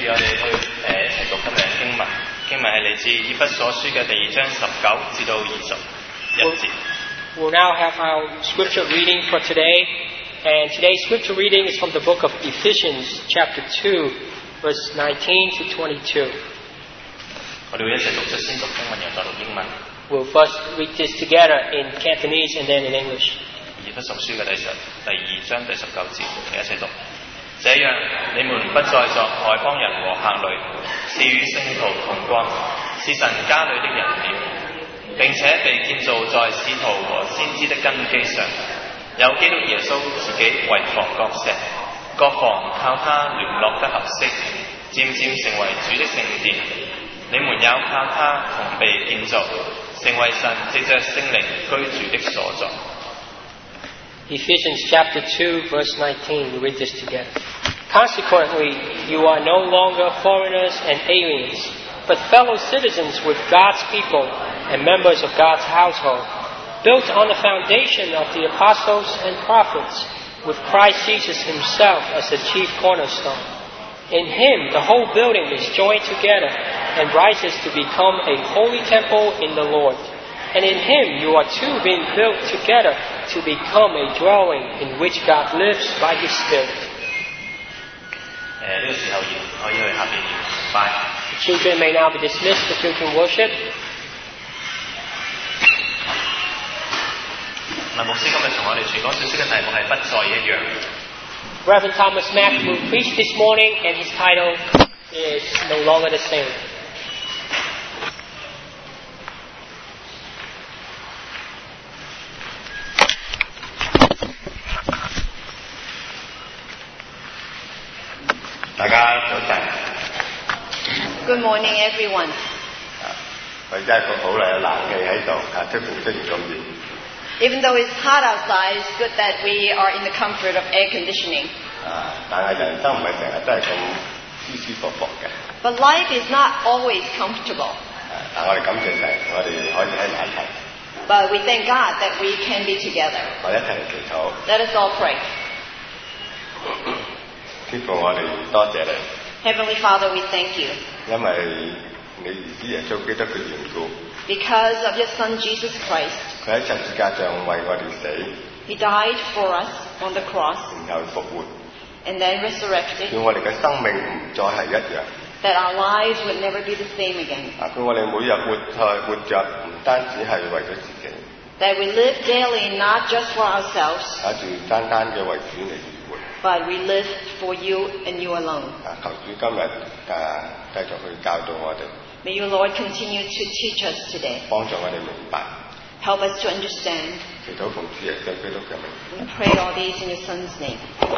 住我哋去一齊讀今日嘅經文，經文係嚟自以弗所書嘅第2章19至到21節。 We'll now have our scripture reading for today, and today's scripture reading is from the book of Ephesians, chapter 2, verse 19 to 22. 我哋會一齊讀出先讀經文，然後再讀英文。 We'll first read this together in Cantonese and then in English. 以弗所書嘅第2章第19節，我哋一齊讀。這樣，你們不再作外邦人和客旅，是與聖徒同國，是神家裏的人了，並且被建造在使徒和先知的根基上，有基督耶穌自己為房角石，各房靠他聯絡得合適，漸漸成為主的聖殿。你們也靠他同被建造，成為神藉着聖靈居住的所在。 Ephesians chapter 2, verse 19. We read this together. Consequently, you are no longer foreigners and aliens, but fellow citizens with God's people and members of God's household, built on the foundation of the apostles and prophets, with Christ Jesus himself as the chief cornerstone. In him, the whole building is joined together and rises to become a holy temple in the Lord. And in him you are too being built together to become a dwelling in which God lives by his Spirit. 呢個時候可以去下邊拜。 The children may now be dismissed for children worship. 牧師今日同我哋傳講信息嘅題目係不再一樣。 Reverend Thomas Mack will preach this morning, and his title is No Longer the Same. 大家早晨。 Good morning, everyone. 我真係好啦，有冷氣喺度，出邊雖然咁熱。 Even though it's hot outside, it's good that we are in the comfort of air conditioning. 但係人生唔係成日都係咁舒舒服服嘅。 But life is not always comfortable. 但我哋感謝神，我哋可以喺埋一齊。 But we thank God that we can be together. 我哋一齊嚟祈禱。 Let us all pray. 天父，我哋多謝你。 Heavenly Father, we thank you. 因為你兒子耶穌基督嘅緣故。 Because of your Son Jesus Christ. 佢喺十字架上為我哋死。 He died for us on the cross. 然後復活。 And then resurrected. 叫我哋嘅生命唔再係一樣。 That our lives would never be the same again. 叫我哋每日活着唔單止係為咗自己。 That we live daily not just for ourselves. 單單嘅為主嚟活。 But we live for you and you alone. 求主今日繼續去教導我哋。 May you, Lord, continue to teach us today. 幫助我哋明白。 Help us to understand. 祈禱奉主耶穌基督嘅名。 We pray all these in your Son's name.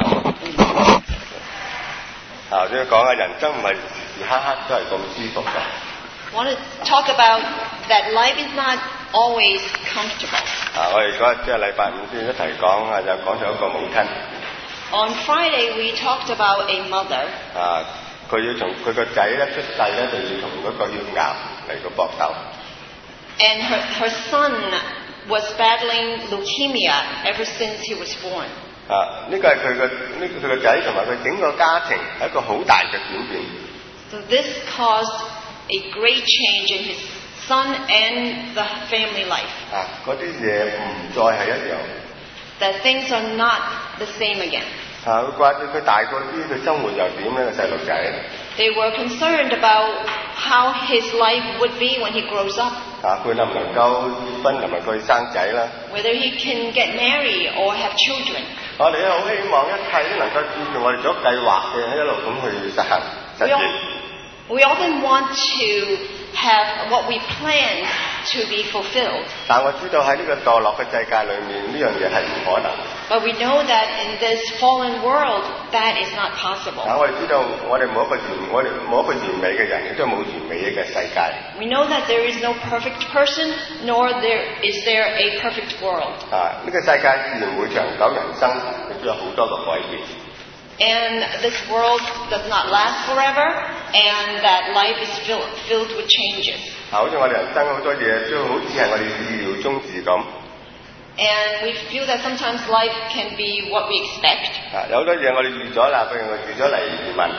頭先講嘅人生唔係時時刻刻都係咁舒服嘅。 I want to talk about that life is not always comfortable. 我哋嗰日即係禮拜五先一齊講就講咗一個母親。 On Friday we talked about a mother. 佢要從佢個仔咧出世咧，就要同嗰個要癌嚟個搏鬥。 And her son was battling leukemia ever since he was born. 呢個係佢個仔同埋佢整個家庭係一個好大嘅轉變。 So this caused a great change in his son and the family life. 嗰啲嘢唔再係一樣。 That things are not the same again. 佢掛住佢大個啲，佢生活又點呢？個細路仔。 They were concerned about how his life would be when he grows up. 佢能唔能夠結婚，能唔能夠生仔啦 Whether he can get married or have children. 我哋好希望一切都能夠照住我哋所計劃嘅一路咁去實行實現。 We often want to have what we plan to be fulfilled. 但我知道喺呢個墮落嘅世界裏面，呢樣嘢係唔可能。 But we know that in this fallen world, that is not possible. 我哋知道我哋冇一個完美嘅人，亦都冇完美嘅世界。 We know that there is no perfect person, nor is there a perfect world. 呢個世界自然會長久，人生亦都有好多個改變。 And this world does not last forever, and that life is filled with changes. 好似我哋人生好多嘢都好似係我哋意料中事咁。 And we feel that sometimes life can be what we expect. 有好多嘢我哋預咗啦，譬如我預咗嚟移民。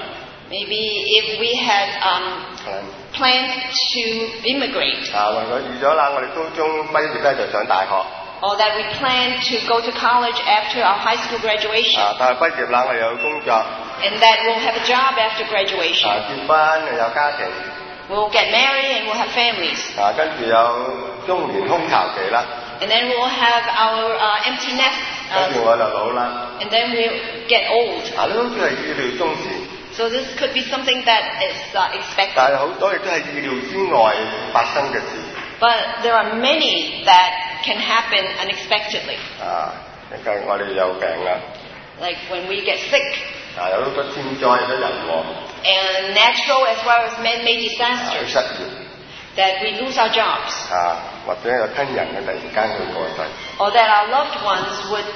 Maybe if we had planned to immigrate, 或者預咗啦，我哋高中畢業咧就上大學， or that we planned to go to college after our high school graduation, 大學畢業啦，我哋有工作， and that we'll have a job after graduation. 結婚有家庭， We'll get married and we'll have families. 跟住有中年空巢期啦， And then we'll have our empty nest, 跟住我就老啦， and then we'll get old. 呢好似係意料中事， So this could be something that is expected. 但係好多亦都係意料之外發生嘅事。 But there are many that can happen unexpectedly. 我哋有病啦， Like when we get sick, 有好多天災，有啲人禍， and natural as well as man-made 失 disasters, 業， that we lose our jobs, 或者有親人嘅突然間去過世， or that our loved ones would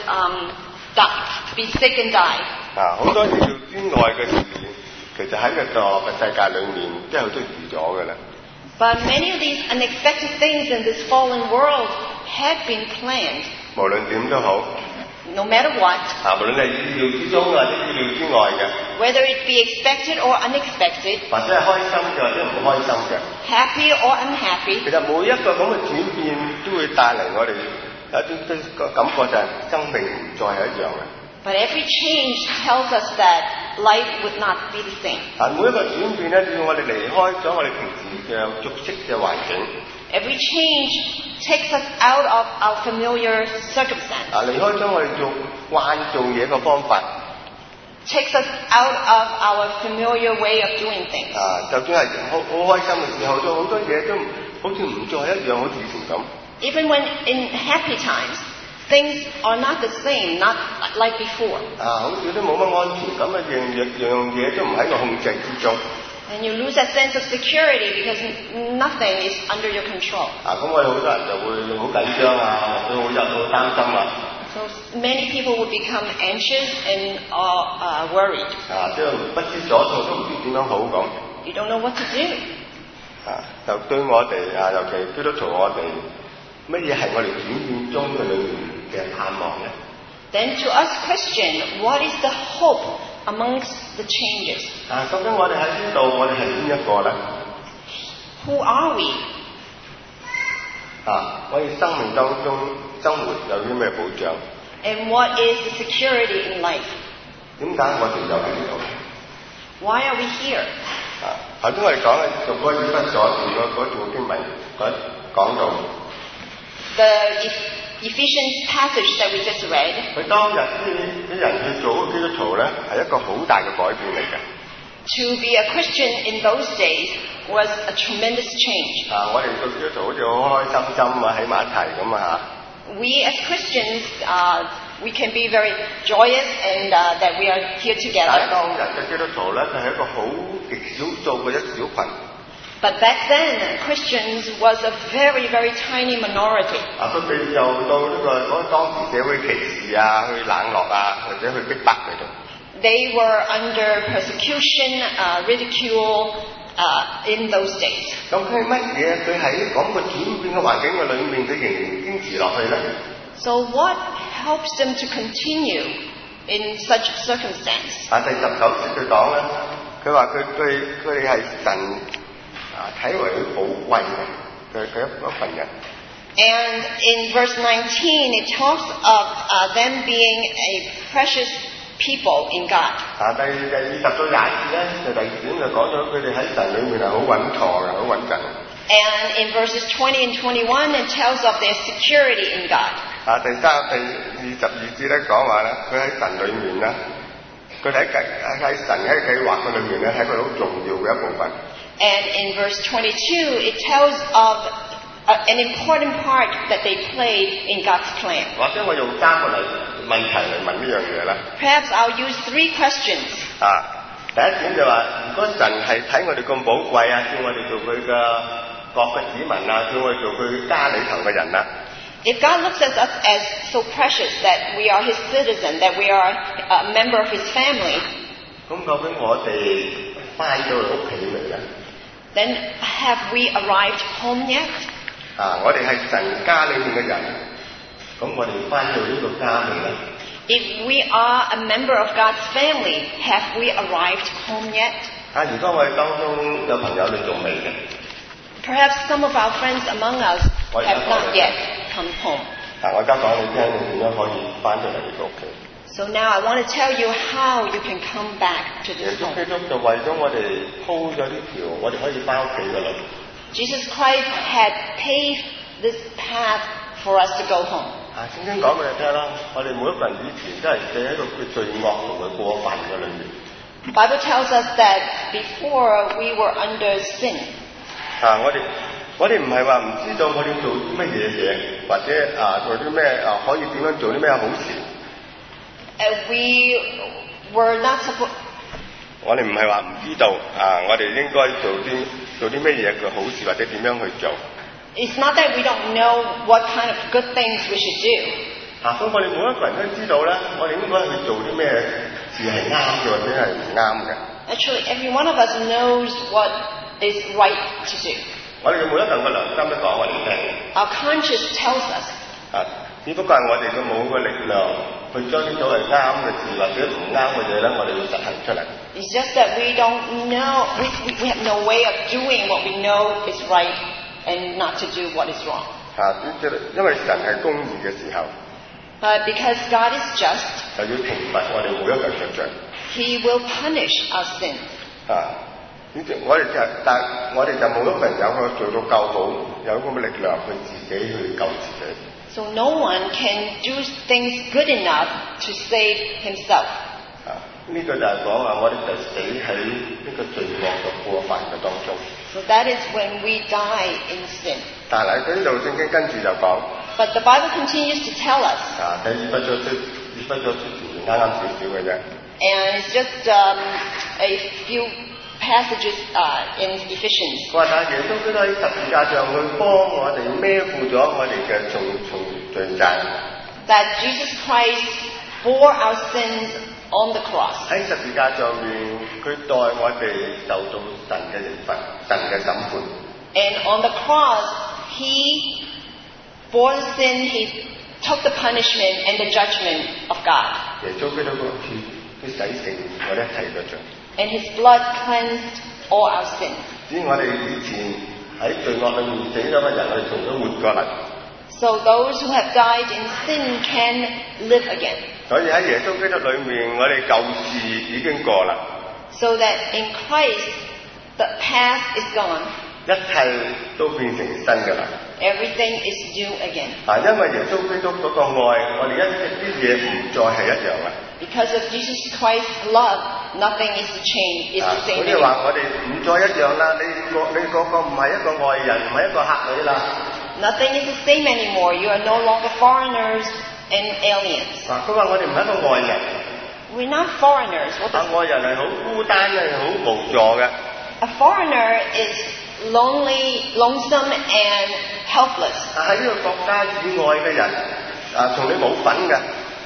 be sick and die. 好多意料之外嘅事，其實喺個墮嘅世界裏面，即係都預咗嘅啦。 But many of these unexpected things in this fallen world had been planned, 無論點都好， no matter what, 無論係意料之中或者意料之外嘅， whether it be expected or unexpected, 或者係開心嘅或者唔開心嘅， happy or unhappy. 其實每一個咁嘅轉變都會帶嚟我哋有啲個感覺就係生命唔再係一樣嘅。 But every change tells us that life would not be the same. 每一個轉變咧，要我哋離開咗我哋平時嘅熟悉嘅環境。 Every change takes us out of our familiar circumstance, 離開咗我哋慣做嘢嘅方法。 takes us out of our familiar way of doing things. 就算係好開心嘅時候，都好多嘢都好似唔再一樣，好似以前咁。 Even when in happy times, things are not the same, not like before. 好似都冇乜安全感，樣嘢都唔喺個控制之中。 And you lose that sense of security because nothing is under your control. 咁我哋好多人就會好緊張或者好擔心啦。 So many people would become anxious and worried. 即係不知所措，都唔知點樣好咁。 You don't know what to do. 就對我哋尤其基督徒我哋，乜嘢係我哋轉變中嘅裏面嘅盼望咧？ Then to us Christian, what is the hope amongst the changes? 究竟我哋喺邊度？我哋係邊一個咧？ Who are we? 我哋生命當中生活有啲咩保障？ And what is the security in life? 點解我哋又喺呢度？ Why are we here? 頭先我哋講嘅讀嗰以弗所書嗰段經文講到， The Ephesians passage that we just read, 佢當日啲人去做基督徒咧，係一個好大嘅改變嚟嘅。 to be a Christian in those days was a tremendous change. 我哋做基督徒好似好開心喺埋一齊咁啊！ We as Christians, we can be very joyous and that we are here 但係 together. 當日嘅基督徒咧，佢係一個好極少數嘅一小群。 But back then, Christians was a very, very tiny minority. 佢哋又到呢個當時社會歧視去冷落或者去逼迫佢哋。 They were under persecution, ridicule in those days. 咁係乜嘢？佢喺咁個轉變嘅環境嘅裏面，佢仍然堅持落去咧？ So what helps them to continue in such circumstance? 第19節佢講咧，佢話佢哋係神睇為佢寶貴嘅佢一份人。 And in verse 19, it talks of them being a precious people in God. 第20到20節咧，就第2點就講咗佢哋喺神裏面係好穩妥嘅，好穩陣。 And in verses 20 and 21, it tells of their security in God. 第22節咧講話咧，佢喺神裏面咧，佢喺神喺計劃嘅裏面咧，係佢好重要嘅一部分。 And in verse 22, it tells of an important part that they played in God's plan. 或者我用3個問題嚟問呢樣嘢啦。 Perhaps I'll use 3 questions. 第一點就話，如果神係睇我哋咁寶貴叫我哋做佢嘅國嘅子民叫我哋做佢家裏頭嘅人 If God looks at us as so precious that we are His citizen, that we are a member of His family, 咁究竟我哋翻到屋企未咧？ then have we arrived home yet? 我哋係神家裏面嘅人，咁我哋翻到呢個家未咧？ If we are a member of God's family, have we arrived home yet? 如果我哋當中有朋友你仲未嘅， Perhaps some of our friends among us have not yet come home. 我而家講你聽，你點樣可以翻出嚟你個屋企？ So now I want to tell you how you can come back to 耶 this 穌基 home. 督就為咗我哋鋪咗呢條，我哋可以翻屋企噶啦。 Jesus Christ had paved this path for us to go home. 聖經講俾你聽啦，我哋每一個人以前都係企喺個罪惡同佢過犯嘅裏面。 The Bible tells us that before we were under sin. 我哋唔係話唔知道我哋做啲乜嘢，或者做啲咩可以點樣做啲咩好事。 We were not supposed. 我哋唔係話唔知道我哋應該做啲咩嘢嘅好事，或者點樣去做。 It's not that we don't know what kind of good things we should do. 咁我哋每一個人都知道咧，我哋應該去做啲咩事係啱嘅，或者係唔啱嘅。 Actually, every one of us knows what is right to do. 我哋嘅每一個人嘅良心都講我哋聽。 Our conscience tells us. 只不過係我哋嘅冇個力量去將啲所謂啱嘅事或者唔啱嘅嘢咧，我哋要實行出嚟。 It's just that we don't know. We have no way of doing what we know is right and not to do what is wrong. 因為神係公義嘅時候， But because God is just, 就要懲罰我哋每一個人嘅罪。 He will punish our sins. 我哋就冇一個人有去做到夠好，有咁嘅力量去自己去救自己。 So no one can do things good enough to save himself. 呢個就係講話我哋就死喺呢個罪惡嘅過犯嘅當中。 So that is when we die in sin. 但係喺呢度聖經跟住就講， But the Bible continues to tell us, 睇以弗所書前啱少少嘅啫。 and it's just a few passages in Ephesians. 佢話但係耶穌基督喺十字架上去幫我哋孭負咗我哋嘅重罪債。 That Jesus Christ bore our sins on the cross. 喺十字架上面，佢代我哋受到神嘅刑罰、神嘅審判。 And on the cross, He bore the sin, He took the punishment and the judgment of God. 耶穌基督個血都洗淨我哋一切嘅罪。 And His blood cleansed all our sins. 至於我哋以前喺罪惡裏面死咗嘅人，我哋重新活過嚟。 So those who have died in sin can live again. 所以喺耶穌基督裏面，我哋舊事已經過啦， So that in Christ, the past is gone. 一切都變成新嘅啦。 Everything is new again. 因為耶穌基督嗰個愛，我哋啲嘢唔再係一樣啦。 Because of Jesus Christ's love, nothing is to change. It's the 好 same 似 anymore. 話我哋唔再一樣啦，你嗰個唔係一個外人，唔係一個客你啦。 Nothing is the same anymore. You are no longer foreigners and aliens. 佢話我哋唔係一個外人， We're not foreigners. What does, 外人係好孤單嘅，好無助嘅。 a foreigner is lonely, lonesome, and helpless. 喺呢個國家以外嘅人，同你冇份嘅。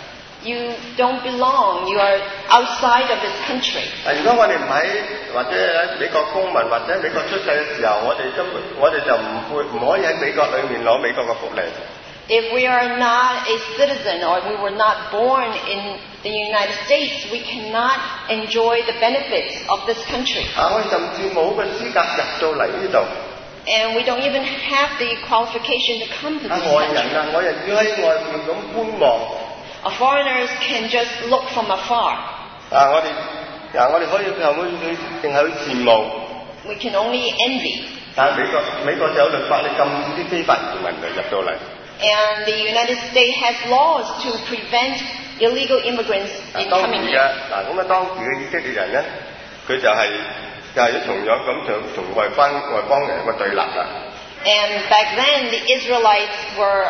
You don't belong. You are outside of this country. 如果我哋唔喺或者喺美國公民或者美國出世嘅時候，我哋就唔可以喺美國裏面攞美國嘅福利。 If we are not a citizen or we were not born in the United States, we cannot enjoy the benefits of this country. 我哋甚至冇個資格入到嚟呢度。 And we don't even have the qualification to come to this 外 country. 人外人要喺外面咁觀望。 Foreigners can just look from afar. 我哋可以淨係去羨慕。 We can only envy. 但係美國就有律法，你禁止啲非法移民嚟入到嚟。 And the United States has laws to prevent illegal immigrants in 當時 coming 嘅 here. 當時嘅以色列人咧，佢就係同樣咁同外邦人個對立啦。 And back then, the Israelites were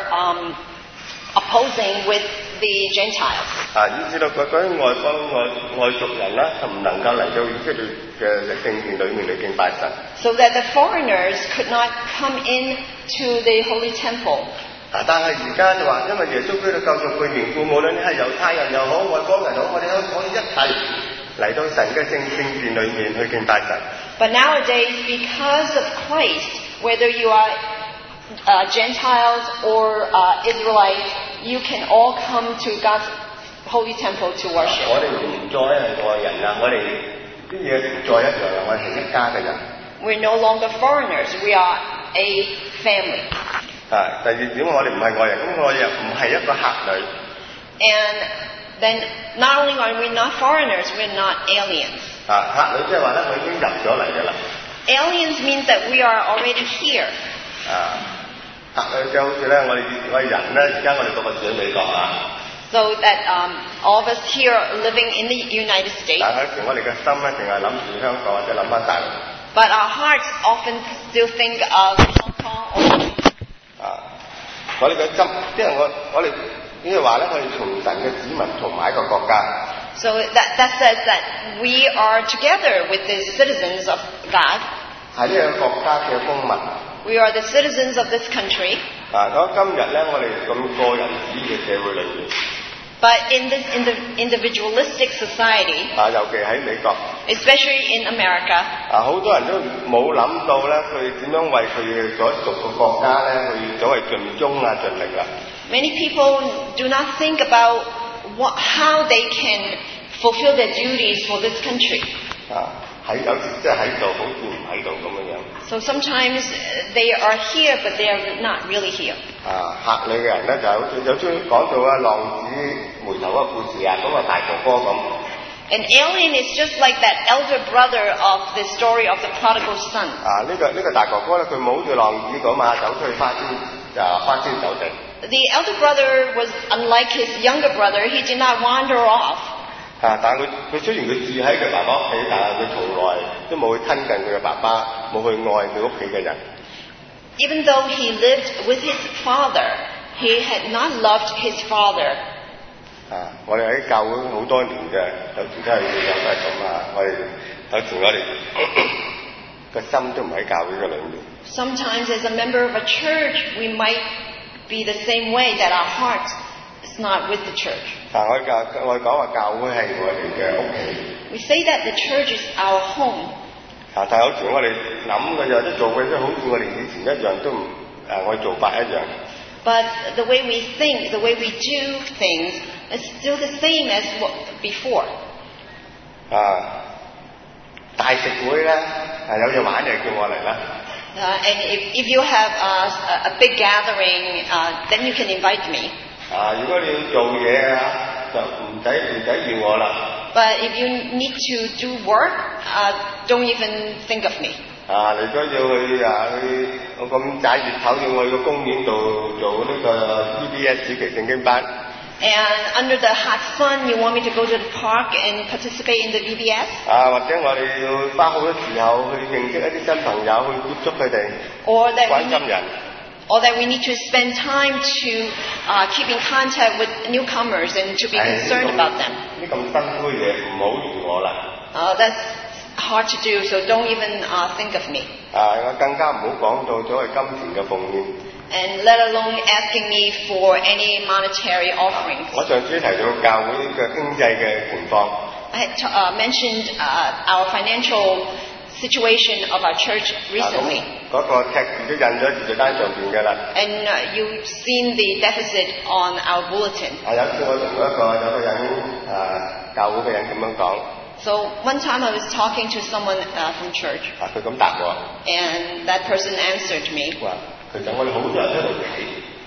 opposing with the Gentiles. 以至到嗰啲外族人啦，就唔能夠嚟到以色列嘅聖殿裏面嚟敬拜神。 So that the foreigners could not come in to the holy temple. 但係而家就話，因為耶穌基督救贖佢緣故，無論你係猶太人又好，外邦人又好，我哋可以一齊嚟到神嘅聖殿裏面去敬拜神。 But nowadays, because of Christ, whether you are Gentiles or Israelites, you can all come to God's holy temple to worship. 我哋唔再係外人啦，我哋啲嘢唔再一樣啦，我哋係一家嘅人。 We're no longer foreigners. We are a family. 第二點，我哋唔係外人，咁我哋又唔係一個客旅。 And then not only are we not foreigners, we're not aliens. 客旅即係話咧，佢已經入咗嚟㗎啦。 Aliens means that we are already here. 客旅即係好似咧，我哋人咧，而家我哋個個住喺美國啊。 So that all of us here are living in the United States. 但係有時我哋嘅心咧，淨係諗住香港或者諗翻大陸。 But our hearts often still think of Hong Kong or 我哋嘅心，即係我哋呢句話咧，我哋從神嘅子民同埋一個國家。 So that says that we are together with the citizens of God. 係呢個國家嘅公民。 We are the citizens of this country. 咁今日咧，我哋咁個人主義嘅社會裏邊。 But in this individualistic society, 尤其喺美國 especially in America, 好多人都冇諗到咧，佢點樣為佢哋所屬嘅國家咧，去所謂盡忠啊、盡力啦。 many people do not think about how they can fulfill their duties for this country. 喺有時即係喺度，好似唔喺度咁樣樣。 So sometimes they are here, but they are not really here. 客旅嘅人咧，就好似有出講到浪子回頭嘅故事啊，嗰個大哥哥咁。 An alien is just like that elder brother of the story of the prodigal son. 呢個大哥哥咧，佢冇好似浪子咁走出去花天酒地。 The elder brother was unlike his younger brother. He did not wander off. 但係佢雖然佢住喺佢爸爸屋企，但係佢從來都冇去親近佢嘅爸爸，冇去愛佢屋企嘅人。 Even though he lived with his father, he had not loved his father. 我哋喺教會好多年嘅，有時都係咁啊！我哋個心都唔喺教會嘅裏面。 Sometimes, as a member of a church, we might be the same way that our heart is not with the church. 我哋講話教會係我哋嘅屋企。 We say that the church is our home. 但係有時我哋諗嘅就做嘅都好似我哋以前一樣，都唔我哋做法一樣。 But the way we think, the way we do things, is still the same as before. 大食會咧，有嘢玩就叫我嚟啦。 And if you have a big gathering, then you can invite me. 如果你要做嘢就唔使要我啦。 But if you need to do work, don't even think of me. 你都要去我咁齋月頭要去個公園度做呢個 VBS 暑期聖經班。 And under the hot sun, you want me to go to the park and participate in the VBS? 或者我哋要花好多時候去認識一啲新朋友，去接觸佢哋，關心人。 Or that we need to spend time to keep in contact with newcomers and to be concerned about them. 呢咁辛苦嘅嘢唔好預我啦。 That's hard to do, so don't even think of me. 我更加唔好講到所謂金錢嘅奉獻。 And let alone asking me for any monetary offerings. 我上次提到教會嘅經濟嘅情況。 I had mentioned our financial situation of our church recently. 嗰個赤字都印咗喺字單上邊㗎啦。 And you've seen the deficit on our bulletin. 有次我同有個人教會嘅人咁樣講。 So one time I was talking to someone from church. 佢咁答我。 And that person answered me. 話其實我哋好多人都嚟睇。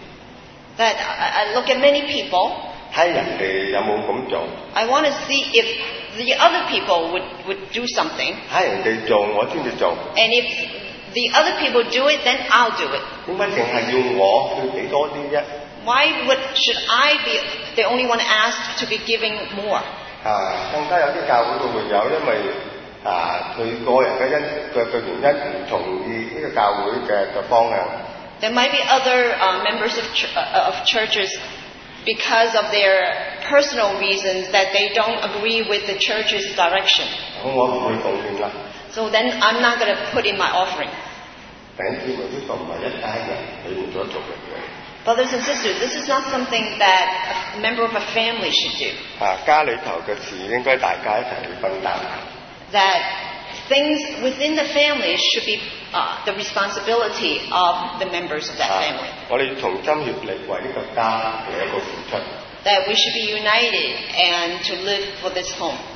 That I look at many people. 睇人哋有冇咁做。 I want to see if the other people would do something. 睇人哋做，我先至做。 And if the other people do it, then I'll do it. 點解淨係要我去俾多啲啫？ Why should I be the only one asked to be giving more? 更加有啲教會會有，因為佢個人嘅原因唔同意呢個教會嘅方向。 There might be other members of churches because of their personal reasons that they don't agree with the church's direction. 我唔會奉獻啦。 So then I'm not going to put in my offering. 弟兄姊妹，呢個唔係一家人你唔所做嘅嘢。 Brothers and sisters, this is not something that a member of a family should do. 家裏頭嘅事應該大家一齊去分擔。 That things within the family should be the responsibility of the members of that family. 我哋要同心協力為呢個家嚟一個付出。 That we should be united and to live for this home.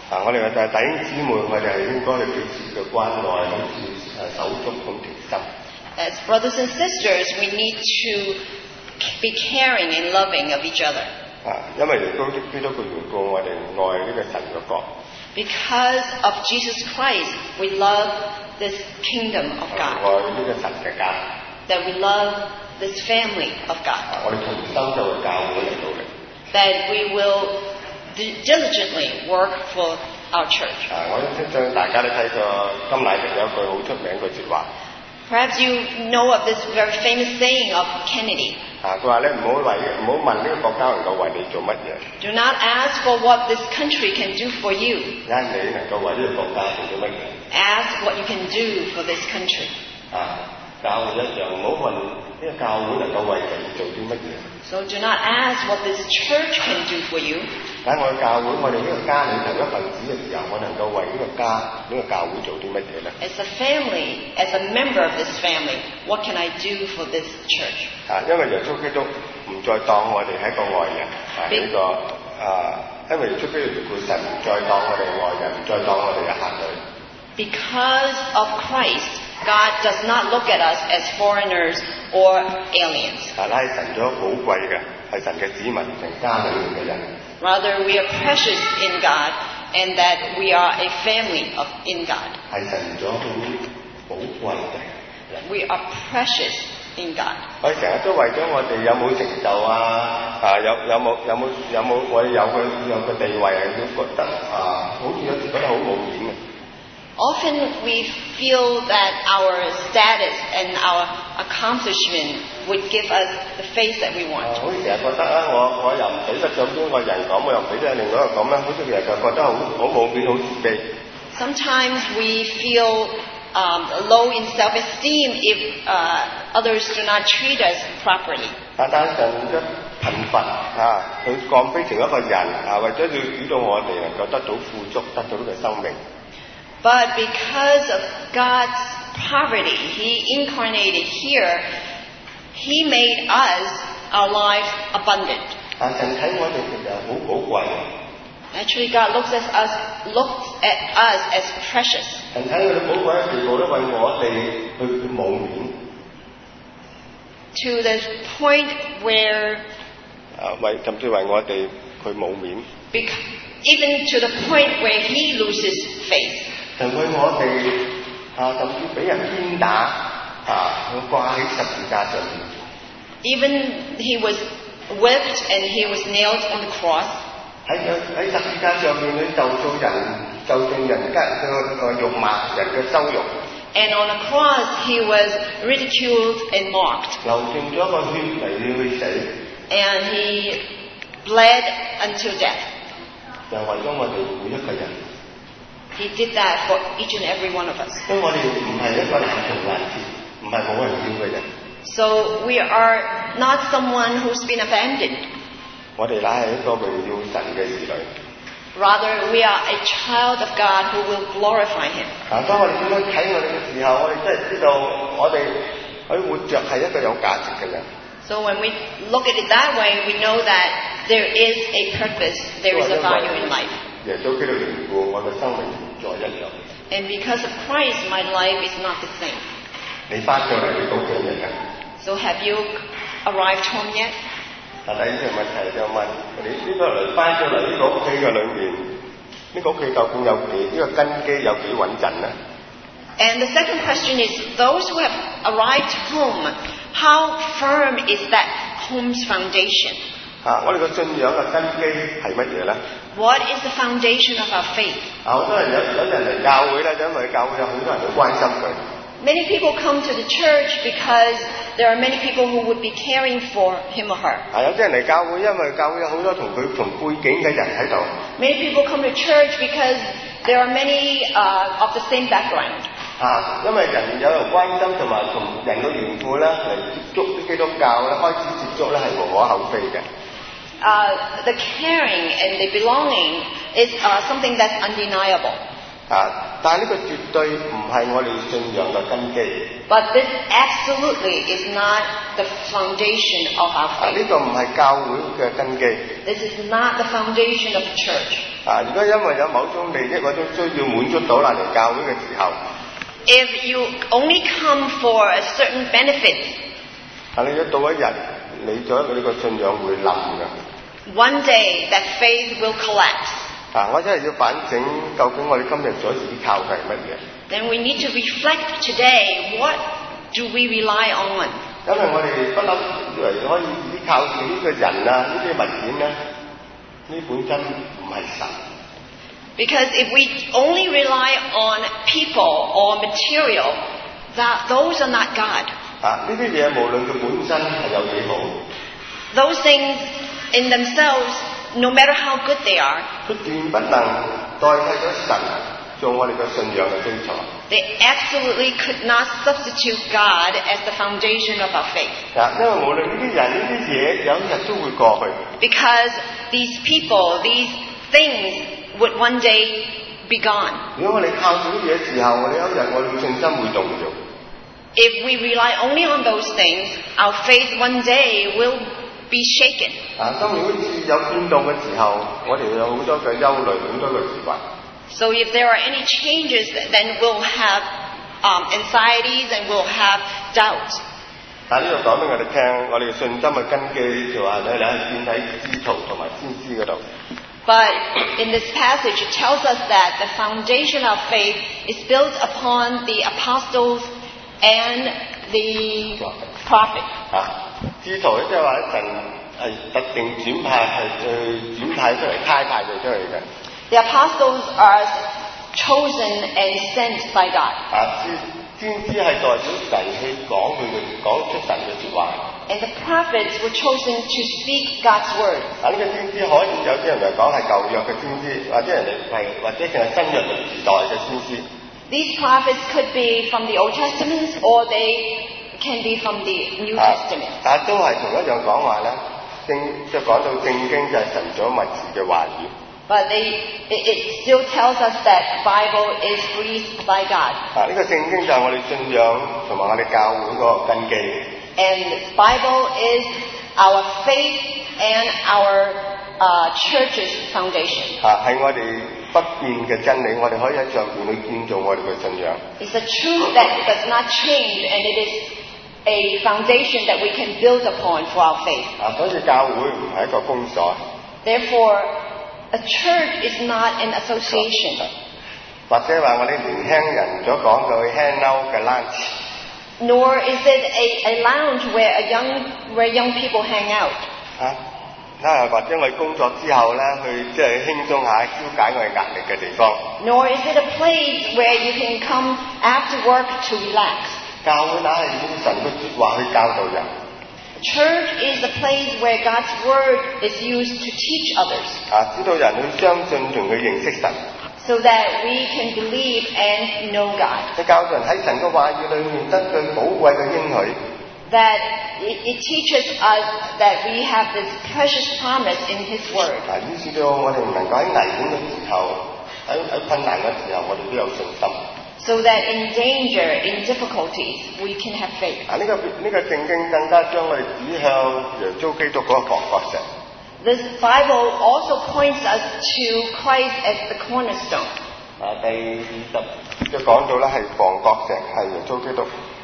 我哋嘅弟兄姊妹，我哋係應該去彼此嘅關愛，好似手足咁貼心。 As brothers and sisters, we need to be caring and loving of each other. 因為耶穌基督嘅緣故，我哋愛呢個神嘅國。 Because of Jesus Christ, we love this kingdom of 愛 God. 呢個神嘅家。 That we love this family of God. 我哋同心就為教會嚟努力。 That we will diligently work for our church. 我相信大家都睇過甘乃迪有一句好出名嘅説話。 Perhaps you know of this very famous saying of Kennedy. 佢話咧唔好問呢個國家能夠為你做乜嘢。 Do not ask for what this country can do for you. 你能夠為呢個國家做啲乜嘢 Ask what you can do for this country. 教會一樣，唔好問呢個教會能夠為你做啲乜嘢。 So do not ask what this church can do for you. 喺我嘅教會，我哋呢個家裏頭一份子嘅時候，我能夠為呢個家、呢個教會做啲乜嘢咧？ As a family, as a member of this family, what can I do for this church? 因為耶穌基督唔再當我哋係一個外人，因為耶穌基督嘅神唔再當我哋外人，唔再當我哋嘅客旅。 Because of Christ, God does not look at us as foreigners or aliens. 係神咗寶貴嘅，係神嘅子民，成家裏面嘅人。 Rather, we are precious in God, and that we are a family in God. 係神咗好寶貴嘅。 We are precious in God. 我哋成日都為咗我哋有冇成就有冇我哋有個地位都覺得好似有時覺得好冇面嘅。 Often we feel that our status and our accomplishment would give us the face that we want. 好似成日覺得我又唔俾得咗邊個人講，我又唔俾得另外一個講咧，好似其實就覺得好冇面，好自卑。 Sometimes we feel low in self-esteem if others do not treat us properly. 但神一貧乏佢降卑成一個人為咗要使到我哋能夠得到富足，得到呢個生命。 But because of God's poverty, He incarnated here. He made us, our lives, abundant. 神睇我哋其實好寶貴。 Actually, God looks at us as precious. 神睇我哋寶貴嘅地步咧，為我哋去冇面。 To the point where 甚至為我哋去冇面。 Even to the point where He loses face. 神為我哋甚至俾人鞭打掛喺十字架上面。 Even He was whipped and He was nailed on the cross. 喺十字架上面，佢受盡人嘅辱罵，人嘅羞辱。 And on the cross, He was ridiculed and mocked. 流盡咗個血嚟去死。 And He bled until death. 就為咗我哋每一個人。 He did that for each and every one of us. 因為我哋唔係一個難從難辭，唔係冇人要嘅人。 So we are not someone who's been abandoned. 我哋乃係一個榮耀神嘅兒女。 Rather, we are a child of God who will glorify Him. 當我哋點樣睇我哋嘅時候，我哋真係知道我哋喺活着係一個有價值嘅人。 So when we look at it that way, we know that there is a purpose, there is a value in life. 耶穌基督緣故，我嘅生命唔再一樣。 And because of Christ, my life is not the same. 你翻咗嚟你屋企未啊 So have you arrived home yet? 第二條問題就問你呢個嚟翻咗嚟呢個屋企嘅裏面，呢個屋企究竟有幾呢個根基有幾穩陣呢 And the second question is, those who have arrived home, how firm is that home's foundation? 我哋個信仰嘅根基係乜嘢咧 What is the foundation of our faith? 好多人有人嚟教會咧，就因為教會有好多人去關心佢。 Many people come to the church because there are many people who would be caring for him or her. 有啲人嚟教會，因為教會有好多同佢同背景嘅人喺度。 Many people come to church because there are many of the same background. 因為人有人關心同埋同人嘅緣故咧，嚟接觸啲基督教咧，開始接觸咧係無可厚非嘅。 The caring and the belonging is something that's undeniable. 但係呢個絕對唔係我哋信仰嘅根基。 But this absolutely is not the foundation of our faith. 呢個唔係教會嘅根基。 This is not the foundation of the church. 如果因為有某種利益或者需要滿足到嚟教會嘅時候， if you only come for a certain benefit, 你一到一日，你個信仰會冧嘅。 one day that faith will collapse. 我真係要反省，究竟我哋今日所依靠嘅係乜嘢？ Then we need to reflect today, what do we rely on? 因為我哋不嬲以為可以依靠住呢個人啊，呢啲物件咧，呢本真唔係神。 Because if we only rely on people or material, those are not God. 呢啲嘢無論佢本身係有幾好， Those things in themselves, no matter how good they are, 佢斷不能代替咗神做我哋嘅信仰嘅基礎。 they absolutely could not substitute God as the foundation of our faith. 因為無論呢啲人呢啲嘢，有一日都會過去。 Because these people, these things would one day be gone. 如果我哋靠住啲嘢嘅時候，我哋有一日我哋嘅信心會動搖。 If we rely only on those things, our faith one day will be shaken. 當如果有變動嘅時候，我哋有好多嘅憂慮，好多嘅疑惑。 So if there are any changes, then we'll have anxieties and we'll have doubts. 但呢度講俾我哋聽，我哋嘅信心嘅根基就係咧，你係建喺使徒同埋先知嗰度。 But in this passage, it tells us that the foundation of faith is built upon the apostles and the prophet. 使徒即係話神係特定轉派出嚟，差派佢出去嘅。 The apostles are chosen and sent by God. 先知係代表神去講出神嘅説話。 And the prophets were chosen to speak God's word. 呢個先知可以有啲人嚟講係舊約嘅先知，或者係新約時代嘅先知。 These prophets could be from the Old Testament or they can be from the New Testament. 但都係同一樣講話咧，即係講到聖經就係神所默示嘅話語。 But it still tells us that Bible is breathed by God. 呢個聖經就係我哋信仰同埋我哋教會個根基。 And Bible is our faith and our church's foundation. 係我哋不變嘅真理，我哋可以喺上邊去建造我哋嘅信仰。 It's a truth that does not change, and it is a foundation that we can build upon for our faith. 所以教會唔係一個公所。 Therefore, a church is not an association. 或者話我哋年輕人所講嘅 hang out 嘅 lunch。 Nor is it a lounge where young people hang out. 或者我哋工作之後咧，去即係輕鬆下、消解我哋壓力嘅地方。 Nor is it a place where you can come after work to relax. 教會乃係用神嘅説話去教導人。 Church is a place where God's word is used to teach others. 知道人去相信同佢認識神。 So that we can believe and know God. 即教導人喺神嘅話語裏面得最寶貴嘅應許。 That it teaches us that we have this precious promise in His word. 於是到我哋唔能夠喺危險嘅時候，喺困難嘅時候，我哋都有信心。 So that in danger, in difficulties, we can have faith. 呢個聖經更加將我哋指向耶穌基督嗰個房角石。 This Bible also points us to Christ as the cornerstone. 第20就講到咧係房角石係耶穌基督。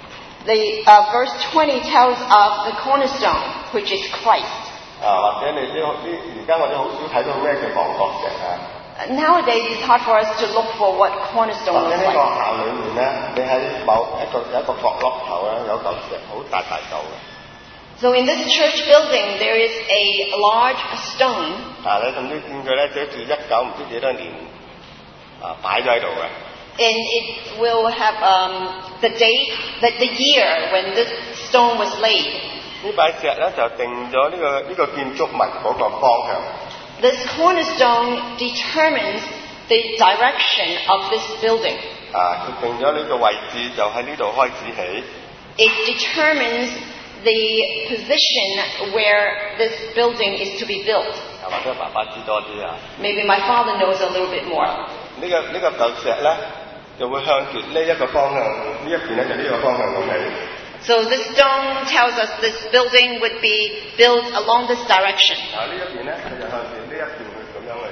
Verse 20 tells of the cornerstone, which is Christ. 或者你而家我哋好少睇到咩叫房角石啊。 Nowadays, it's hard for us to look for what cornerstone 或者 looks 呢個 like. 學校裏面咧，你喺有一個角落頭咧，有嚿石好大嚿嘅。 So in this church building, there is a large stone. 你甚至見佢咧，寫住19唔知幾多年擺咗喺度嘅。 And it will have the date, the year when this stone was laid. 呢塊石咧就定咗呢個建築物嗰個方向。 This cornerstone determines the direction of this building. 決定咗呢個位置就喺呢度開始起。 It determines the position where this building is to be built. 或者爸爸知多啲啊。 Maybe my father knows a little bit more. 呢個嚿石咧就會向住呢一個方向，呢一邊咧就呢個方向咁起。 So this stone tells us this building would be built along this direction. 呢一邊咧佢就向住呢一邊去咁樣去起。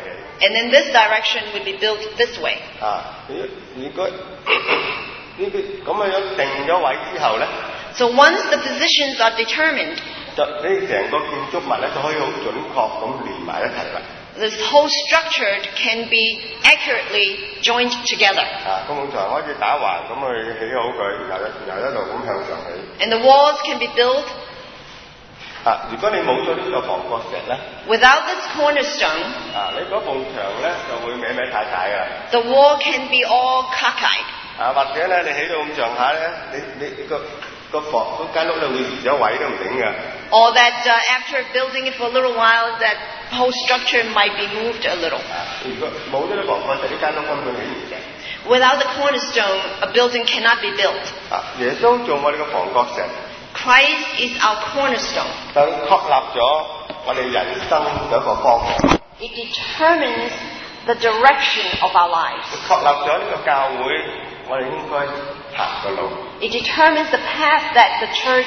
And then this direction would be built this way. 如果呢啲咁樣定咗位之後咧， So once the positions are determined, 就呢成個建築物咧就可以好準確咁連埋一齊啦。 this whole structure can be accurately joined together. 個幕牆開始打橫咁去起好佢，然後一路咁向上起。 And the walls can be built. 如果你冇咗呢個防角石咧， Without this cornerstone, 你嗰埲牆咧就會歪歪太太噶。 the wall can be all cockeyed. 或者咧你起到咁上下咧，你個房嗰間屋咧會移咗位都唔定㗎。 Or that after building it for a little while, that whole structure might be moved a little. 如果冇咗啲防角石，呢間屋根本起唔成。 Without the cornerstone, a building cannot be built. 耶穌做我哋嘅防角石， Christ is our cornerstone. 就確立咗我哋人生嘅一個方向。 It determines the direction of our lives. 確立咗呢個教會我哋應該行嘅路。 It determines the path that the church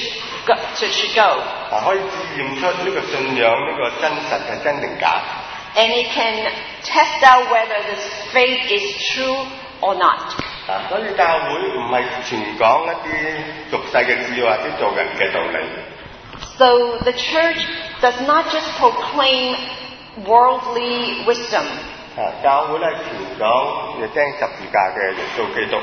should go. 可以試驗出呢個信仰呢個真實係真定假。 And it can test out whether this faith is true or not. 所以教會唔係全講一啲俗世嘅智慧或者做人嘅道理。 So the church does not just proclaim worldly wisdom. 教會咧全講要釘十字架嘅耶穌基督。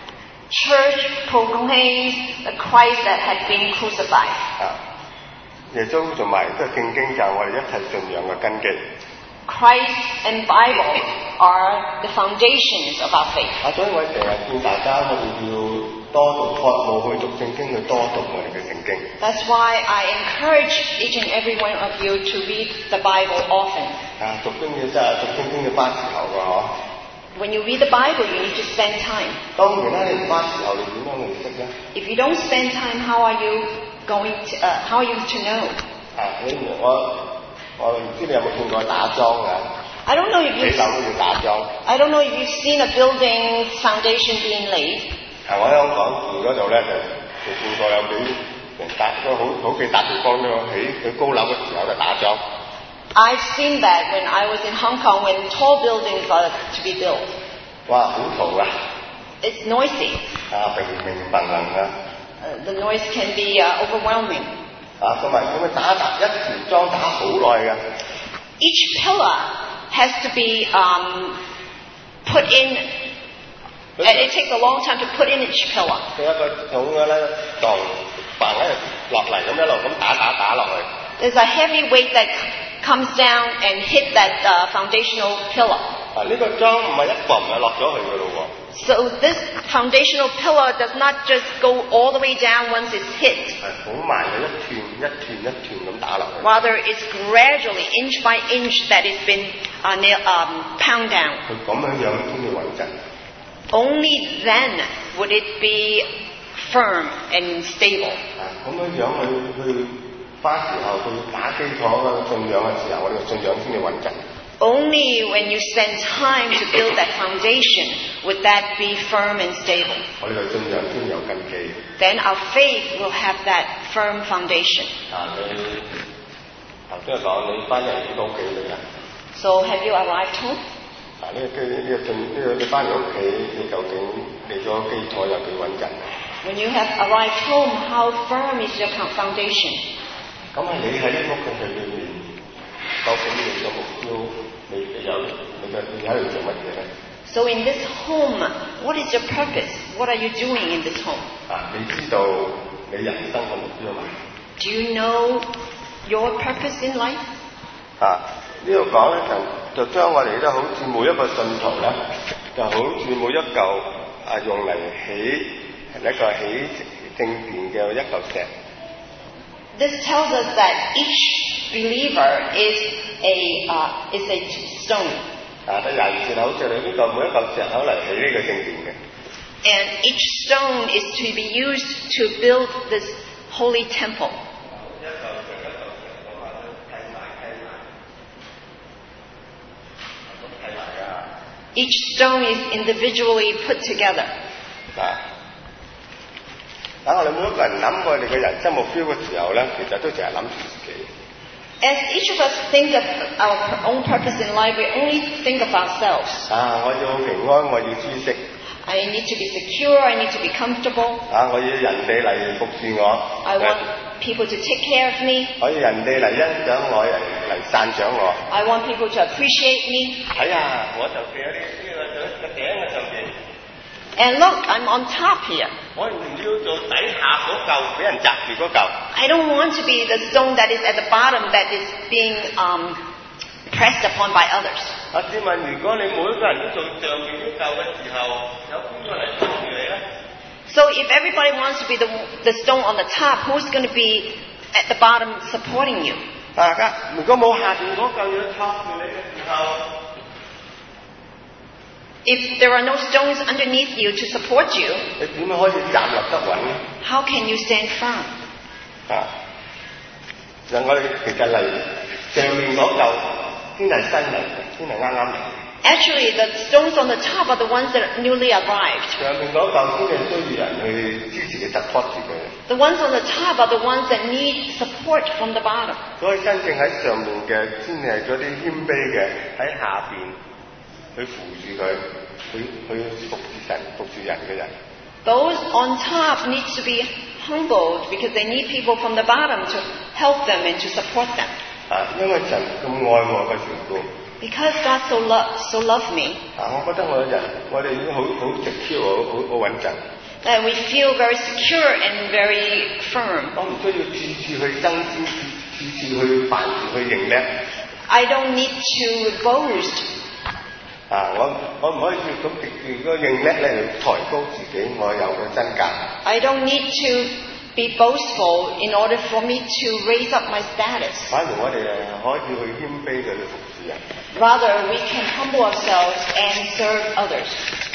Church proclaims the Christ that had been crucified. 耶穌同埋都係聖經就係我哋一切信仰嘅根基。 Christ and Bible are the foundations of our faith. 所以我成日叫大家我哋要多讀渴慕去讀聖經，去多讀我哋嘅聖經。 That's why I encourage each and every one of you to read the Bible often. 讀經嘅真係讀聖經要花時候㗎嗬。 When you read the Bible, you need to spend time. 當然啦，你唔花時候，你點樣去識咧？ If you don't spend time, how are you to know? 我唔知你有冇見過打樁㗎？ I don't know if 起樓都要打樁。 I don't know if you've seen a building foundation being laid. 我喺香港住嗰度咧，就見過有幾人搭都好幾笪地方都起佢高樓嘅時候就打樁。 I've seen that when I was in Hong Kong when tall buildings are to be built. 哇，好嘈啊！ It's noisy. 明明唪能啊！ The noise can be overwhelming. 同埋咁打一條樁打好耐㗎。 Each pillar has to be put in. It takes a long time to put in each pillar. 佢一個重嘅咧，當橫咧落嚟咁一路咁打落去。 There's a heavy weight that comes down and hit that foundational pillar. 呢個樁唔係一bomb就落咗去㗎咯喎。 So this foundational pillar does not just go all the way down once it's hit. 係好慢嘅，一段咁打落去。 Rather, it's gradually, inch by inch, that it's been pound down. 佢咁樣先至穩陣。 Only then would it be firm and stable. 咁樣去花時候去打基礎嘅信仰嘅時候，我哋嘅信仰先至穩陣。 Only when you spend time to build that foundation would that be firm and stable. 我哋嘅信仰先有根基。 Then our faith will have that firm foundation. 你頭先講你翻嚟到屋企未啊？ So have you arrived home? 你翻嚟屋企，你究竟你個基礎有幾穩陣？ When you have arrived home, how firm is your foundation? 咁係你喺呢屋嘅裏面，究竟你個目標，你喺度做乜嘢咧？ So in this home, what is your purpose? What are you doing in this home? 你知道你人生嘅目標嘛？ Do you know your purpose in life? 呢度講咧就將我哋都好似每一個信徒咧，就好似每一嚿用嚟起一個起聖殿嘅一嚿石。 This tells us that each believer is a stone. 人前好似你呢個每一嚿石口嚟起呢個聖殿嘅。 And each stone is to be used to build this holy temple. Each stone is individually put together. 等我哋每一個人諗我哋嘅人生目標嘅時候咧，其實都淨係諗住自己。 As each of us think of our own purpose in life, we only think of ourselves. 我要平安，我要舒適。 I need to be secure, I need to be comfortable. 我要人哋嚟服侍我。 I want people to take care of me. 我要人哋嚟欣賞我，人嚟讚賞我。 I want people to appreciate me. 睇下，我就企喺呢個頂嘅上邊。 And look, I'm on top here. 我唔要做底下嗰嚿俾人擲住嗰嚿。 I don't want to be the stone that is at the bottom that is being pressed upon by others. 試問，如果你每一個人都做上邊呢嚿嘅時候，有邊個嚟幫住你咧？ So if everybody wants to be the stone on the top, who's going to be at the bottom supporting you? 如果冇下邊嗰嚿嘢托住你嘅時候， If there are no stones underneath you to support you, 你點樣可以站立得穩咧？ how can you stand firm? 我哋其實嚟上面嗰嚿先係新嚟嘅，先係啱嚟。 Actually, the stones on the top are the ones that are newly arrived. 上面嗰嚿先係需要人去支持嘅 support 住佢。 The ones on the top are the ones that need support from the bottom. 所以真正喺上面嘅先係嗰啲謙卑嘅喺下邊去扶住佢，去服侍神、服侍人嘅人。 Those on top need to be humbled because they need people from the bottom to help them and to support them. 因為神咁愛我嘅緣故。 Because God so loved me. 我覺得我哋已經好secure，好穩陣。 That we feel very secure and very firm. 我唔需要次次去爭先，次次去凡事去認叻。 I don't need to boast. 我唔可以咁藉住個認叻嚟抬高自己，我有個真價。 I don't need to be boastful in order for me to raise up my status. 反而我哋可以去謙卑嘅去服侍人。 Rather, we can humble ourselves and serve others.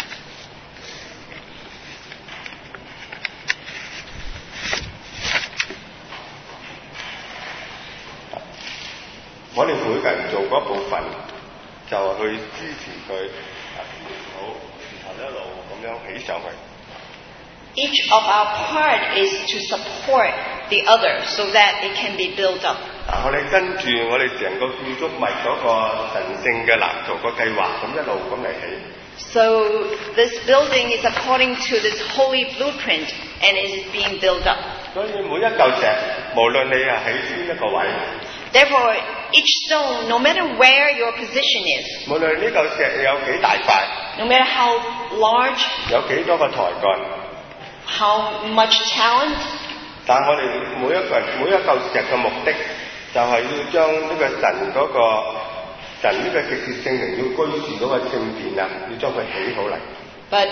我哋每個人做嗰部分，就係去支持佢好，然後一路咁樣起上去。 Each of our part is to support the other so that it can be built up. 我哋跟住我哋成個建築物嗰個神聖嘅藍圖個計劃，咁一路咁嚟起。 So this building is according to this holy blueprint and is being built up. 所以每一嚿石，無論你係喺邊一個位， Therefore, each stone, no matter where your position is, 無論呢嚿石有幾大塊， no matter how large, 有幾多個台幹， how much talent, 但我哋每一嚿石嘅目的，就係要將呢個神呢個極致聖靈要居住嗰個聖殿啊，要將佢起好嚟。 but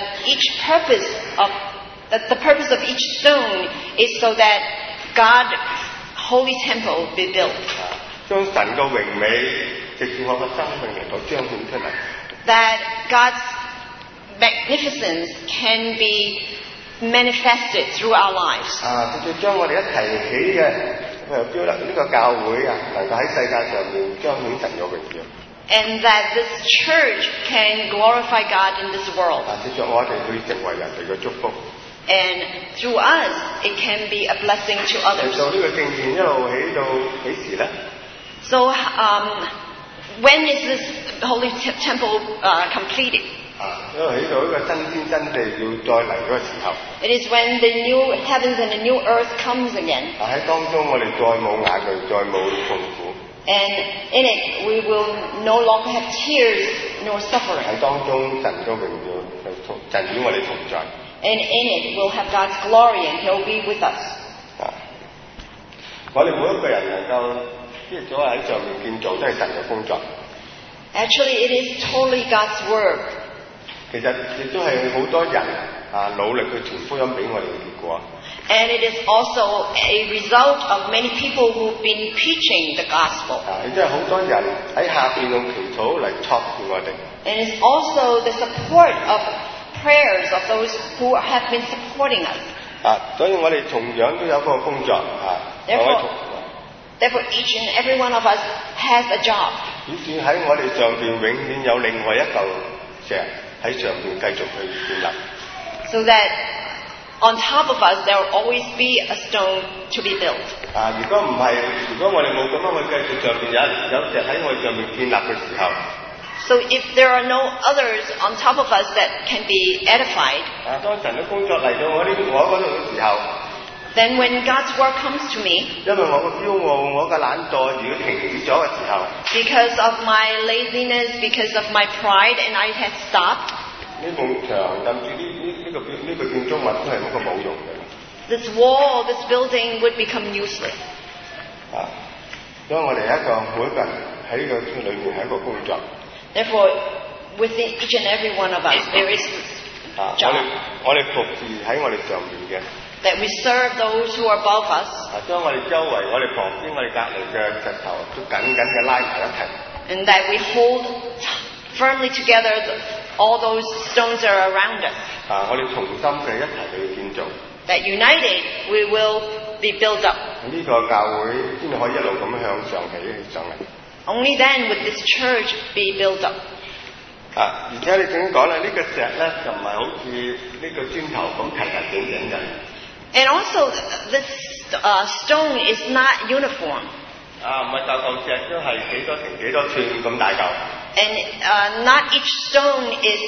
the purpose of each stone is so that God's holy temple be built. 將神嘅榮美藉住我嘅生命嚟到彰顯出嚟。 That God's magnificence can be manifested through our lives. 佢將我哋一齊起嘅標立呢個教會啊，能夠喺世界上面彰顯神嘅榮耀。 And that this church can glorify God in this world. 藉着我哋去成為人哋嘅祝福。 And through us, it can be a blessing to others. 到呢個聖殿一路起到幾時咧？ So, when is this holy temple completed? 因為起到一個新天新地要再嚟嗰個時候。 It is when the new heavens and the new earth comes again. 喺當中我哋再冇眼淚，再冇痛苦。 And in it, we will no longer have tears nor suffering. 喺當中神嘅榮耀就與我哋同在。 And in it, we'll have God's glory and He'll be with us. 我哋每一個人能夠即係所謂喺上面建造，都係神嘅工作。 Actually, it is totally God's work. 其實亦都係好多人努力去傳福音俾我哋嘅結果。 And it is also a result of many people who've been preaching the gospel. 亦都係好多人喺下邊用祈禱嚟託住我哋。 And it is also the support of prayers of those who have been supporting us. 所以我哋同樣都有一個工作。 Therefore, each and every one of us has a job. 以至喺我哋上邊永遠有另外一嚿石喺上邊繼續去建立。 So that on top of us, there will always be a stone to be built. 如果唔係，如果我哋冇咁樣去繼續上邊有石喺我哋上面建立嘅時候， So if there are no others on top of us that can be edified, 當神嘅工作嚟到我嗰度嘅時候， then when God's work comes to me, 因為我嘅驕傲、我嘅懶惰，如果停止咗嘅時候， because of my laziness, because of my pride, and I had stopped, 呢埲牆甚至呢個建築物都係一個冇用嘅。 this wall, this building would become useless. 所以我哋每一個人喺呢個裏面係一個工作。 Therefore, within each and every one of us, there is this job 我哋服侍喺我哋上面嘅。 that we serve those who are above us, 將我哋周圍、我哋旁邊、我哋隔離嘅石頭都緊緊嘅拉埋一齊。 and that we hold firmly together all those stones that are around us. 我哋同心嘅一齊去建造。 That united, we will be built up. 呢個教會先可以一路咁向上起上嚟。 Only then would this church be built up. 而且你正講啦，呢個石咧就唔係好似呢個磚頭咁齊齊整整嘅。 And also, this stone is not uniform. 唔係嚿石都係幾多乘幾多寸咁大嚿。 And not each stone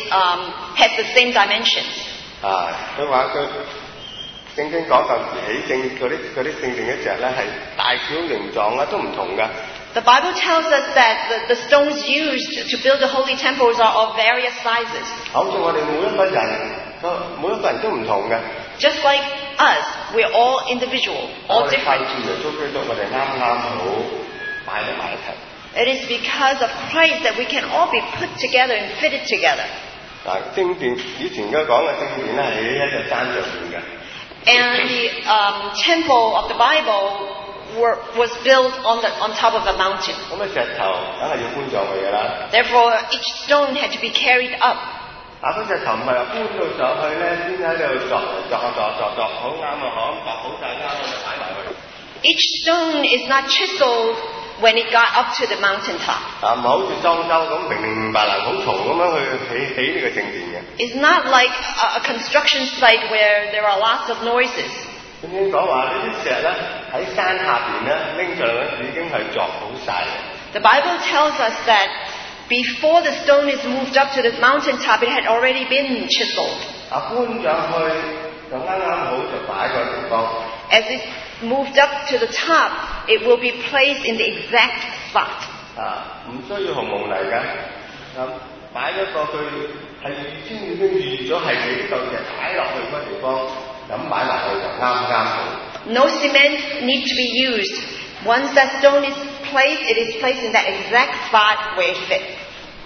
has the same dimensions. 佢話佢聖經講舊時起聖嗰啲聖殿嘅石咧係大小形狀都唔同㗎。 The Bible tells us that the stones used to build the holy temples are of various sizes. 好似我哋每一個人都唔同嘅。 Just like us, we're all individual, all 我哋靠 different. 住耶穌基督，我哋啱啱好擺喺埋一齊。 It is because of Christ that we can all be put together and fitted together. 聖殿以前嘅講嘅聖殿咧喺一個山上邊嘅。 And the temple of the Bible was built on top of a mountain. 咁石頭梗係要搬上去㗎啦。 Therefore, each stone had to be carried up. 嗰石頭唔係話搬到上去咧，先喺度鑿，好啱啊，鑿好晒啱啊，就擺埋去。 Each stone is not chiseled when it got up to the mountaintop. 唔係好似裝修咁明白好嘈咁樣去起呢個聖殿嘅。 It's not like a construction site where there are lots of noises. 聖經講話呢啲石咧喺山下邊咧拎上嚟已經係鑿好晒嘅。 The Bible tells us that before the stone is moved up to the mountaintop, it had already been chiseled. 搬上去就啱啱好就擺個地方。 As it moved up to the top, it will be placed in the exact spot. 唔需要紅毛泥㗎。擺一個佢係已經預咗係俾呢嚿石擺落去嗰個地方，咁擺埋去就啱好。 No cement needs to be used. Once that stone is placed, it is placed in that exact spot where it fits.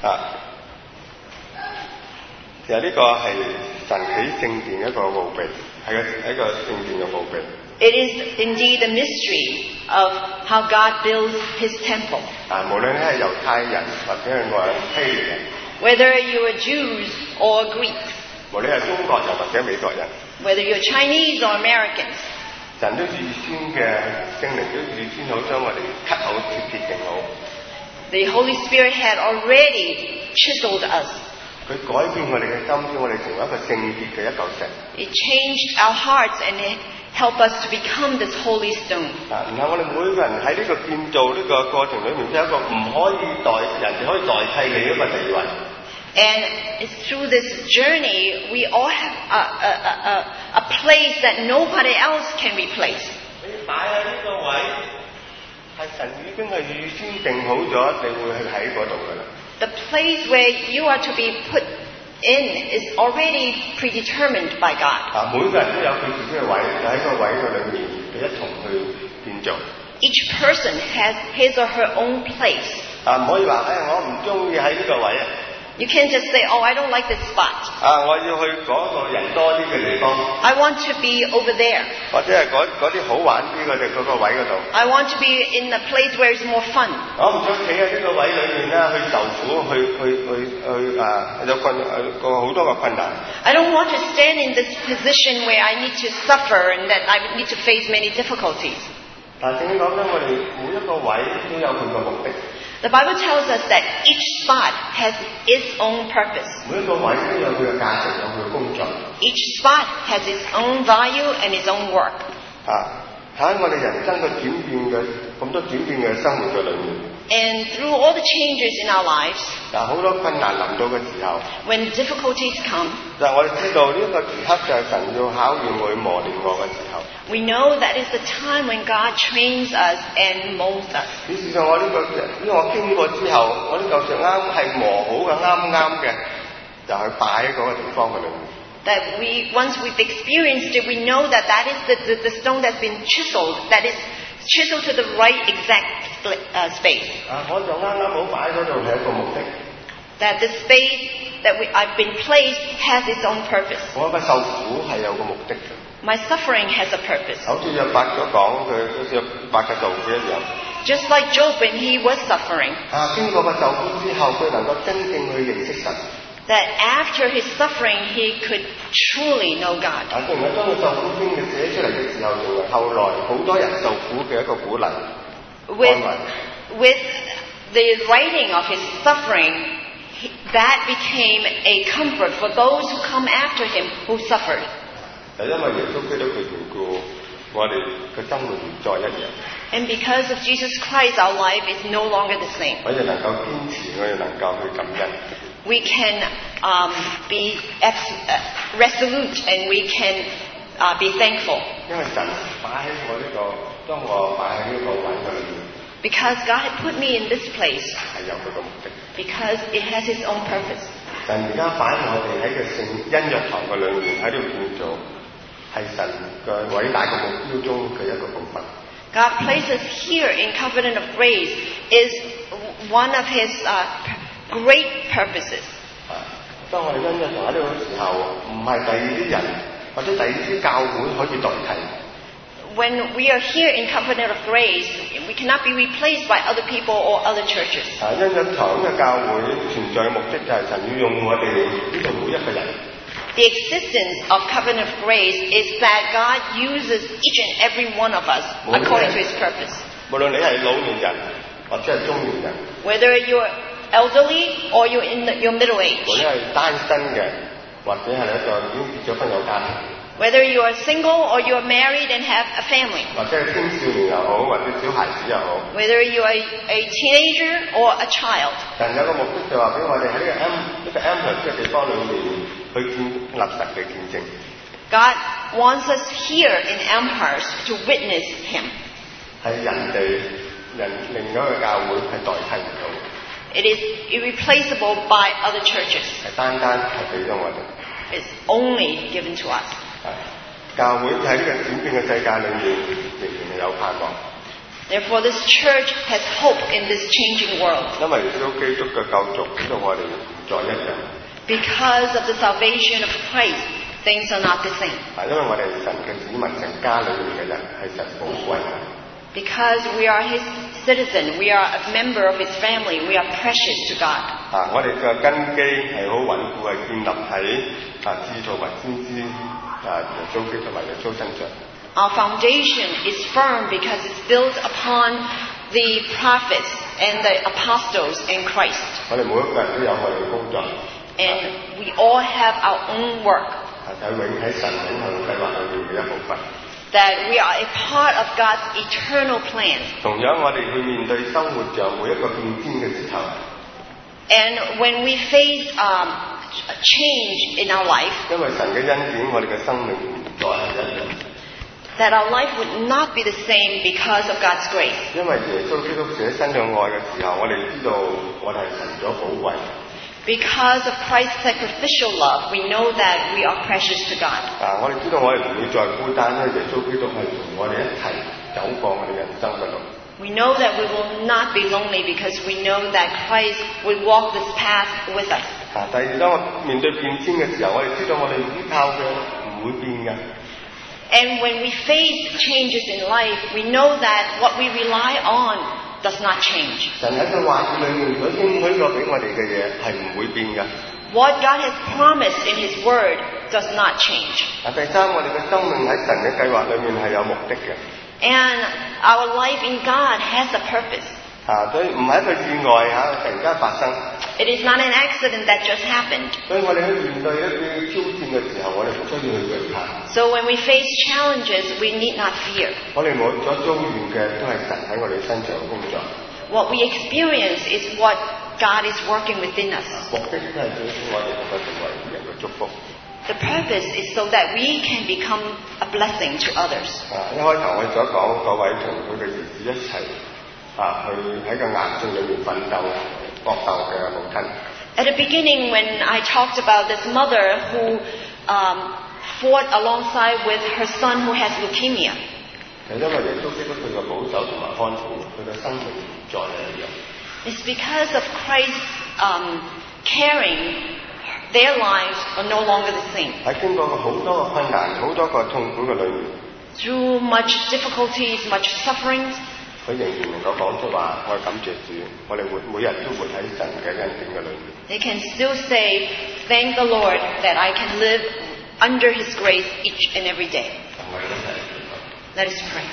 其實呢個係神起聖殿一個奧秘，係一個聖殿嘅奧秘。 It is indeed a mystery of how God builds His temple. 無論你係猶太人或者係外希臘人， Whether you are Jews or Greeks, 無論你係中國人或者美國人， whether you're Chinese or Americans, 神都預先嘅聖靈都預先好將我哋cut好貼定好。 the Holy Spirit had already chiseled us. 佢改變我哋嘅心，叫我哋成為一個聖潔嘅一嚿石。 It changed our hearts and it helped us to become this holy stone. 然後我哋每個人喺呢個建造呢個過程裏面，都有一個唔可以人哋可以代替你一個地位。 And through this journey, we all have a place that nobody else can replace. 你擺喺呢個位，係神已經係預先定好咗，你會喺嗰度㗎啦。 The place where you are to be put in is already predetermined by God. 每個人都有佢自己嘅位，就喺個位嘅裏面，佢一同去建造。 Each person has his or her own place. 唔可以話我唔中意喺呢個位啊。 You can't just say, oh, I don't like this spot. 我要去嗰個人多啲嘅地方。 I want to be over there. 或者係嗰啲好玩啲嘅嗰個位嗰度。 I want to be in a place where it's more fun. 我唔想企喺呢個位裏面咧，去受苦，有好多個困難。 I don't want to stand in this position where I need to suffer and that I need to face many difficulties. 但聖經講緊我哋每一個位都有佢個目的。 The Bible tells us that each spot has its own purpose. 每一個位都有佢嘅價值，有佢嘅工作。 Each spot has its own value and its own work. 喺我哋人生嘅轉變嘅咁多轉變嘅生活嘅裏面， And through all the changes in our lives, 好多困難臨到嘅時候， when difficulties come, 我哋知道呢個時刻就係神要考驗我、磨練我嘅時候。 we know that is the time when God trains us and molds us. 於是上我呢個因為我經過之後，我呢嚿石啱係磨好嘅，啱嘅，就去擺喺嗰個地方嘅裏面。 That once we've experienced it, we know that that is the stone that's been chiseled, that is chiseled to the right exact space. 我就啱好擺喺嗰度係一個目的。 That the space that I've been placed has its own purpose. 我嘅受苦係有個目的嘅。 My suffering has a purpose. 好似約伯所講，佢好似約伯嘅道嘅一樣。 Just like Job when he was suffering. 經過個受苦之後，佢能夠真正去認識神。 That after his suffering, he could truly know God. 雖然我將佢受苦經嘅寫出嚟嘅時候，成為後來好多人受苦嘅一個鼓勵。 With the writing of his suffering, that became a comfort for those who come after him who suffered. 因為耶穌基督嘅緣故，我哋嘅生活唔再一樣。 And because of Jesus Christ, our life is no longer the same. 我哋能夠堅持，我哋能夠去感恩。 We can be resolute and we can be thankful. 因為神擺喺我呢個，當我擺喺呢個位嘅裏面。 Because God had put me in this place. 係有佢嘅目的。 Because it has its own purpose. 神而家擺我哋喺個聖恩約堂嘅裏面，喺度建造，係神嘅偉大嘅目標中嘅一個部分。 God places here in Covenant of Grace is one of His great purposes. 當我哋恩約堂喺呢個時候，唔係第二啲人或者第二啲教會可以代替。 When we are here in Covenant of Grace, we cannot be replaced by other people or other churches. 恩約堂嘅教會存在嘅目的就係神要用我哋呢度每一個人。 The existence of Covenant of Grace is that God uses each and every one of us according to His purpose. 無論你係老年人或者係中年人， Whether you're elderly or you're in your middle 或 age. 者係單身嘅，或者係一個已經結咗婚有家庭， Whether you are single or you are married and have a family. 或者係青少年又好，或者小孩子又好。 Whether you are a teenager or a child. 神有個目的就話俾我哋喺呢個 Amherst 嘅地方裏面去建立神嘅見證。 God wants us here in Amherst to witness Him. 係另一個教會係代替唔到， It is irreplaceable by other churches. 係單係俾咗我哋。 It's only given to us. 教會喺呢個轉變嘅世界裏面，仍然係有盼望。 Therefore, this church has hope in this changing world. 因為耶穌基督嘅救贖，使到我哋唔再一樣。 Because of the salvation of Christ, things are not the same. 因為我哋係神嘅子民，神家裏面嘅人係神寶貴嘅。 Because we are His citizen, we are a member of His family, we are precious to God. 我哋嘅根基係好穩固，係建立喺智造或先知耶穌基督同埋耶穌身上。 Our foundation is firm because it's built upon the prophets and the apostles in Christ. 我哋每一個人都有我哋嘅工作。 And we all have our own work. 喺神永恆計劃裏面嘅一部分。 That we are a part of God's eternal plan. 同樣，我哋去面對生活上每一個變遷嘅時候。 And when we face change in our life, 因為神嘅恩典，我哋嘅生命唔再係一樣。 that our life would not be the same because of God's grace. 因為耶穌基督捨身嘅愛嘅時候，我哋知道我哋係神所寶貴。 Because of Christ's sacrificial love, we know that we are precious to God. 我哋知道我哋唔會再孤單，因為耶穌基督係同我哋一齊走過我哋人生嘅路。 We know that we will not be lonely because we know that Christ will walk this path with us. 第二，當我面對變遷嘅時候，我哋知道我哋依靠嘅唔會變嘅。 And when we face changes in life, we know that what we rely on does not change. 神喺佢話語裏面所應許過俾我哋嘅嘢係唔會變嘅。 What God has promised in His Word does not change. 第三，我哋嘅生命喺神嘅計劃裏面係有目的嘅。 And our life in God has a purpose. 所以唔係一個意外突然間發生。 It is not an accident that just happened. 所以我哋喺面對一啲挑戰嘅時候，我哋唔需要去懼怕。 So when we face challenges, we need not fear. 我哋冇所遭遇嘅都係神喺我哋身上工作， What we experience is what God is working within us. 目的都係想我哋能夠成為人嘅祝福。 The purpose is so that we can become a blessing to others. 一開頭我哋所講嗰位同佢嘅兒子一齊去喺個癌症裏面奮鬥搏鬥嘅母親。 At the beginning, when I talked about this mother who fought alongside with her son who has leukemia, 係因為耶穌基督佢嘅保守同埋看顧，佢嘅生命在係一樣。 it's because of Christ's caring, their lives are no longer the same. 喺經過好多個困難、好多個痛苦嘅裏面， Through much difficulties, much sufferings, 佢仍然能夠講出話：我感謝主，我哋每日都活喺神嘅恩典嘅裏面。 they can still say, thank the Lord that I can live under His grace each and every day. 我哋一齊祈禱。 Let us pray.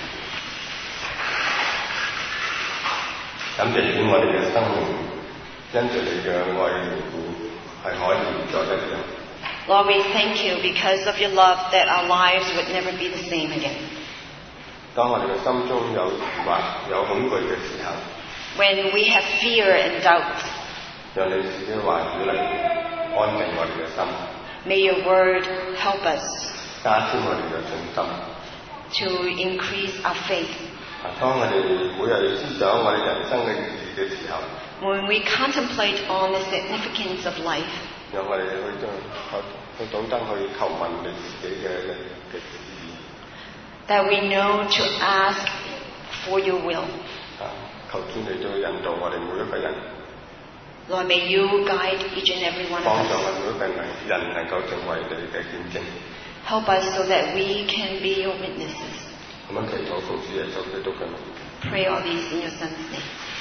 感謝主，我哋嘅生命因住你嘅愛嘅緣故，係可以再一樣。 Lord, we thank you because of your love that our lives would never be the same again. 當我哋嘅心中有疑惑、有恐懼嘅時候， When we have fear and doubt, 讓你自己嘅話語嚟安定我哋嘅心， may your word help us 加添我哋嘅信心。 to increase our faith. 當我哋每日思想我哋人生嘅意義嘅時候， When we contemplate on the significance of life, 讓我哋去懂得去求問你自己嘅旨意。 that we know to ask for your will. 求主你都引導我哋每一個人， Lord, may you guide each and every one of 幫助 us. 我哋每一個人能夠成為你嘅見證。 Help us so that we can be your witnesses. 咁樣祈禱奉主耶穌基督嘅名。 Pray all these in your Son's name.